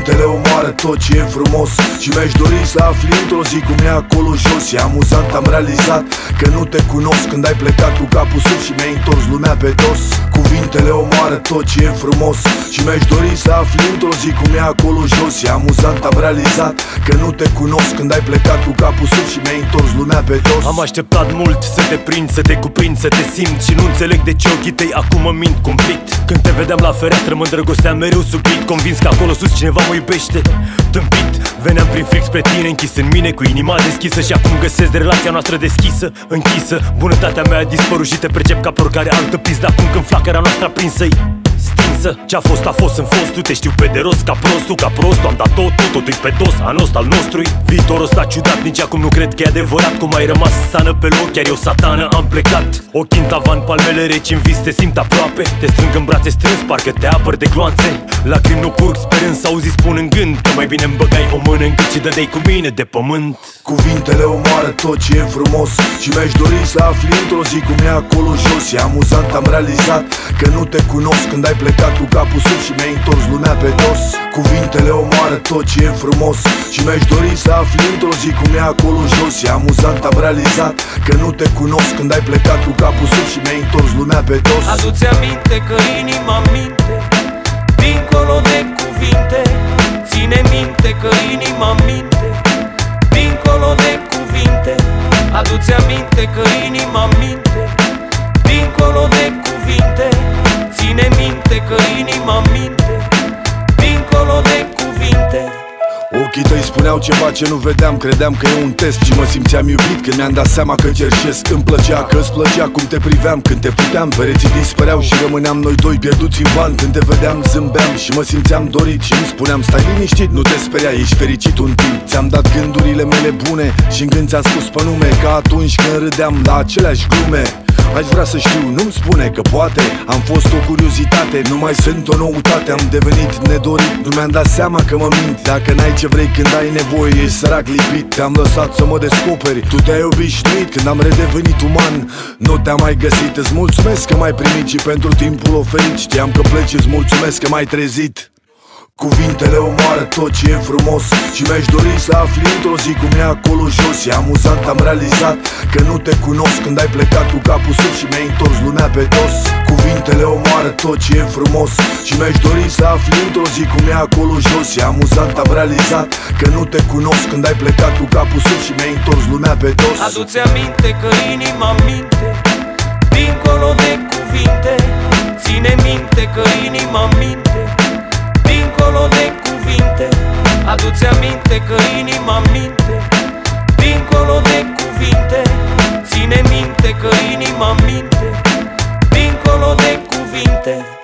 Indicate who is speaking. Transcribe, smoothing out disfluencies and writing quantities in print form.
Speaker 1: Cuvintele omoară tot ce e frumos și mi-aș dori să afli într-o zi cum e acolo jos. E amuzant, am realizat că nu te cunosc când ai plecat cu capul sus și mi-ai întors lumea pe dos. Cuvintele omoară tot ce e frumos și mi-aș dori să afli într-o zi cum e acolo jos. E amuzant, am realizat că nu te cunosc când ai plecat cu capul sus și mi-ai întors lumea pe dos.
Speaker 2: Am așteptat mult să te prind, să te cuprind, să te simt și nu înțeleg de ce ochii tăi acum mă mint cumplit. Când te vedeam la fereastră mă îndrăgosteam mereu subit, convins că acolo sus cineva mă iubește. Tâmpit, veneam prin fric spre tine, închis în mine cu inima deschisă și acum găsesc de relația noastră deschisă, închisă. Bunătatea mea a dispărut și te percep ca pe oricare altă pizdă acum când flacăra noastră aprinsă-i stinsă. Ce-a fost a fost în fost, tu te știu pe de rost ca prostul, ca prostul am dat totul pe dos, anul ăsta al nostru. Viitorul ăsta ciudat, nici acum nu cred că e adevărat. Cum ai rămas stană pe loc, chiar eu satană am plecat. Ochii în tavan, palmele reci în vis, te simt aproape. Te strâng în brațe strâns, parcă te apăr de gloanțe. Lacrimi nu curg, sperând să auzi spun în gând că mai bine îmi băgai o mână în gât și dădeai cu mine de pământ.
Speaker 1: Cuvintele omoară tot ce e frumos și mi-aș dori să afli într-o zi cum e acolo jos. E amuzant, am realizat că nu te cunosc când ai plecat cu capul sus și mi-ai întors lumea pe dos. Cuvintele omoară tot ce e frumos și mi-aș dori să afli într-o zi cum e acolo jos. E amuzant, am realizat că nu te cunosc când ai plecat cu capul sus și mi-ai întors lumea pe dos.
Speaker 3: Adu-ți aminte că inima minte dincolo de cuvinte. Ține minte că inima minte dincolo de cuvinte. Adu-ți aminte că inima minte dincolo de cuvinte. Ține minte că inima minte dincolo de cuvinte.
Speaker 1: Ochii tăi spuneau ceva ce nu vedeam, credeam că e un test și mă simțeam iubit când mi-am dat seama că cerșesc. Îmi plăcea că îți plăcea cum te priveam când te puteam, pereții dispăreau și rămâneam noi doi pierduți în van. Când te vedeam zâmbeam și mă simțeam dorit și îmi spuneam stai liniștit, nu te speria, ești fericit un timp. Ți-am dat gândurile mele bune și în gând ți-am spus pe nume, ca atunci când râdeam la aceleași glume. Aș vrea să știu, nu-mi spune că poate am fost o curiozitate, nu mai sunt o noutate. Am devenit nedorit, nu mi-am dat seama că mă mint. Dacă n-ai ce vrei când ai nevoie, ești sărac lipit. Te-am lăsat să mă descoperi, tu te-ai obișnuit. Când am redevenit uman, nu te-am mai găsit. Îți mulțumesc că m-ai primit și pentru timpul oferit. Știam că pleci, îți mulțumesc că m-ai trezit. Cuvintele omoară tot ce e frumos și mi-aș dori să afli într-o zi cum e acolo jos. E amuzant, am realizat că nu te cunosc când ai plecat cu capul sus și mi-ai întors lumea pe dos. Cuvintele omoară tot ce e frumos și mi-aș dori să afli într-o zi cum e acolo jos. E amuzant, am realizat că nu te cunosc când ai plecat cu capul sus și mi-ai întors lumea pe dos.
Speaker 3: Adu-ți aminte că inima minte dincolo de cuvinte. Ține minte că inima minte dincolo de cuvinte. Adu-ți aminte că inima minte dincolo de cuvinte. Ține minte că inima minte dincolo de cuvinte.